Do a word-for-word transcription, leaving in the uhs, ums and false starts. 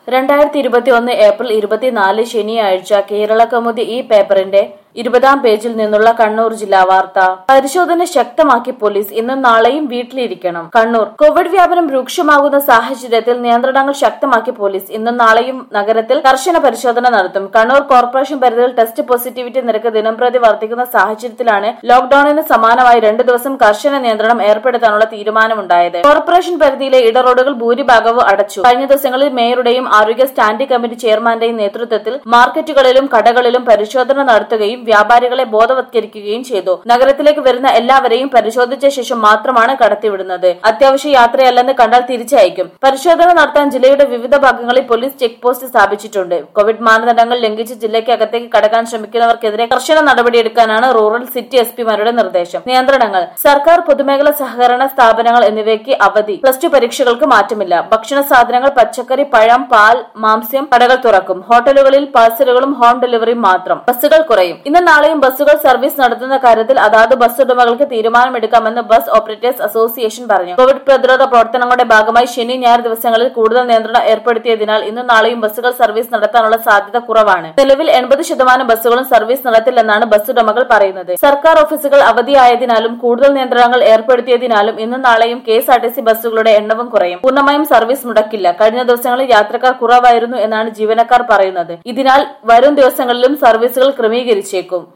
രണ്ടായിരത്തി ഇരുപത്തി ഒന്ന് ഏപ്രിൽ ഇരുപത്തിനാല് ശനിയാഴ്ച കേരളകൗമുദി ഈ പേപ്പറിന്റെ ഇരുപതാം പേജിൽ നിന്നുള്ള കണ്ണൂർ ജില്ലാ വാർത്ത. പരിശോധന ശക്തമാക്കി പോലീസ്, ഇന്നും നാളെയും വീട്ടിലിരിക്കണം. കണ്ണൂർ. കോവിഡ് വ്യാപനം രൂക്ഷമാകുന്ന സാഹചര്യത്തിൽ നിയന്ത്രണങ്ങൾ ശക്തമാക്കി പോലീസ്, ഇന്നും നാളെയും നഗരത്തിൽ കർശന പരിശോധന നടത്തും. കണ്ണൂർ കോർപ്പറേഷൻ പരിധിയിൽ ടെസ്റ്റ് പോസിറ്റിവിറ്റി നിരക്ക് ദിനംപ്രതി വർദ്ധിക്കുന്ന സാഹചര്യത്തിലാണ് ലോക്ഡൌണിന് സമാനമായി രണ്ടു ദിവസം കർശന നിയന്ത്രണം ഏർപ്പെടുത്താനുള്ള തീരുമാനമുണ്ടായത്. കോർപ്പറേഷൻ പരിധിയിലെ ഇടറോഡുകൾ ഭൂരിഭാഗവും അടച്ചു. കഴിഞ്ഞ ദിവസങ്ങളിൽ മേയറുടെയും ആരോഗ്യ സ്റ്റാൻഡിംഗ് കമ്മിറ്റി ചെയർമാന്റെയും നേതൃത്വത്തിൽ മാർക്കറ്റുകളിലും കടകളിലും പരിശോധന നടത്തുകയും വ്യാപാരികളെ ബോധവത്കരിക്കുകയും ചെയ്തു. നഗരത്തിലേക്ക് വരുന്ന എല്ലാവരെയും പരിശോധിച്ച ശേഷം മാത്രമാണ് കടത്തിവിടുന്നത്. അത്യാവശ്യ യാത്രയല്ലെന്ന് കണ്ടാൽ തിരിച്ചയക്കും. പരിശോധന നടത്താൻ ജില്ലയുടെ വിവിധ ഭാഗങ്ങളിൽ പോലീസ് ചെക്ക് പോസ്റ്റ് സ്ഥാപിച്ചിട്ടുണ്ട്. കോവിഡ് മാനദണ്ഡങ്ങൾ ലംഘിച്ച് ജില്ലയ്ക്ക് അകത്തേക്ക് കടക്കാൻ ശ്രമിക്കുന്നവർക്കെതിരെ കർശന നടപടിയെടുക്കാനാണ് റൂറൽ സിറ്റി എസ് പിമാരുടെ നിർദ്ദേശം. നിയന്ത്രണങ്ങൾ. സർക്കാർ, പൊതുമേഖലാ സഹകരണ സ്ഥാപനങ്ങൾ എന്നിവയ്ക്ക് അവധി. പ്ലസ് ടു പരീക്ഷകൾക്ക് മാറ്റമില്ല. ഭക്ഷണ സാധനങ്ങൾ, പച്ചക്കറി, പഴം, പാൽ, മാംസ്യം കടകൾ തുറക്കും. ഹോട്ടലുകളിൽ പാഴ്സലുകളും ഹോം ഡെലിവറിയും മാത്രം. ബസ്സുകൾ കുറയും. ഇന്ന് നാളെയും ബസ്സുകൾ സർവീസ് നടത്തുന്ന കാര്യത്തിൽ അതാത് ബസ് ഉടമകൾക്ക് തീരുമാനമെടുക്കാമെന്ന് ബസ് ഓപ്പറേറ്റേഴ്സ് അസോസിയേഷൻ പറഞ്ഞു. കോവിഡ് പ്രതിരോധ പ്രവർത്തനങ്ങളുടെ ഭാഗമായി ശനി, ഞായർ ദിവസങ്ങളിൽ കൂടുതൽ നിയന്ത്രണം ഏർപ്പെടുത്തിയതിനാൽ ഇന്നും നാളെയും ബസ്സുകൾ സർവീസ് നടത്താനുള്ള സാധ്യത കുറവാണ്. നിലവിൽ എൺപത് ശതമാനം ബസ്സുകളും സർവീസ് നടത്തില്ലെന്നാണ് ബസ് ഉടമകൾ പറയുന്നത്. സർക്കാർ ഓഫീസുകൾ അവധിയായതിനാലും കൂടുതൽ നിയന്ത്രണങ്ങൾ ഏർപ്പെടുത്തിയതിനാലും ഇന്നും നാളെയും K S R T C ബസ്സുകളുടെ എണ്ണവും കുറയും. പൂർണ്ണമായും സർവീസ് മുടക്കില്ല. കഴിഞ്ഞ ദിവസങ്ങളിൽ യാത്രക്കാർ കുറവായിരുന്നു എന്നാണ് ജീവനക്കാർ പറയുന്നത്. ഇതിനാൽ വരും ദിവസങ്ങളിലും സർവീസുകൾ ക്രമീകരിച്ചേക്കും.